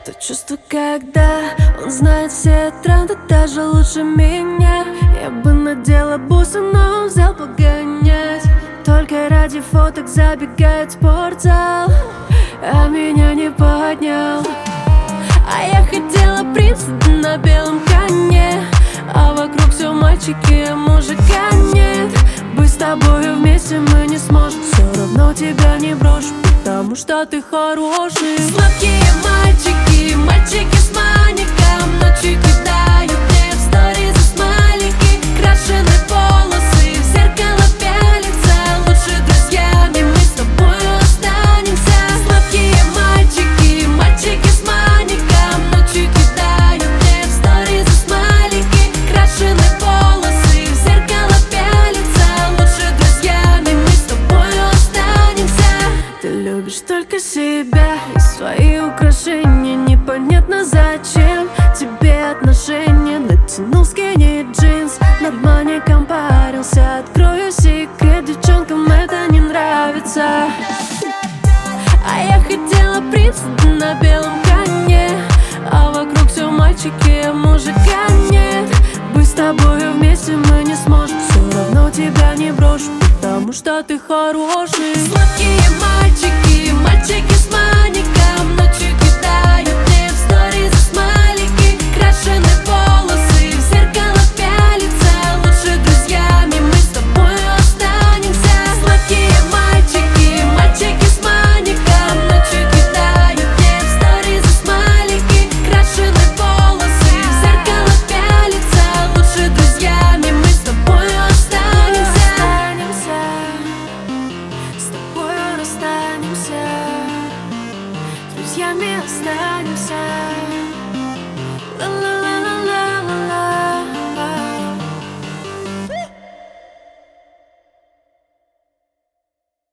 То чувство, когда он знает все тренды даже лучше меня. Я бы надела бусы, но он взял погонять. Только ради фоток забегает в спортзал, а меня не поднял. А я хотела принца на белом коне, а вокруг все мальчики, а мужика нет. Быть с тобою вместе мы не сможем, все равно тебя не брошу, потому что ты хороший. Сладкие мальчики, мальчики с маником, ночью кидают мне в сторизы смайлики. Крашены волосы, в зеркало пялятся, лучше друзьями мы с тобою останемся. Сладкие мальчики, мальчики с маником, ночью кидают мне в сторизы смайлики. Крашены волосы, в зеркало пялятся, лучше друзьями мы с тобою останемся. Ты любишь только себя и свои украшения, непонятно зачем тебе отношения. Натянул скини джинс, над маником парился. Открою секрет, девчонкам это не нравится. А я хотела принца на белом коне, а вокруг все мальчики, а мужика нет. Быть с тобою вместе мы не сможем, все равно тебя не брошу, потому что ты хороший. Сладкие мальчики, мальчики с маником, ночью кидают мне в сторизы смайлики. Крашены волосы, в зеркало пялятся, лучше друзьями мы с тобою останемся. Сладкие мальчики, мальчики с маником, ночью кидают мне в сторизы смайлики. Крашены волосы, в зеркало пялятся, лучше друзьями мы с тобою останемся. С тобою расстанемся, друзьями останемся.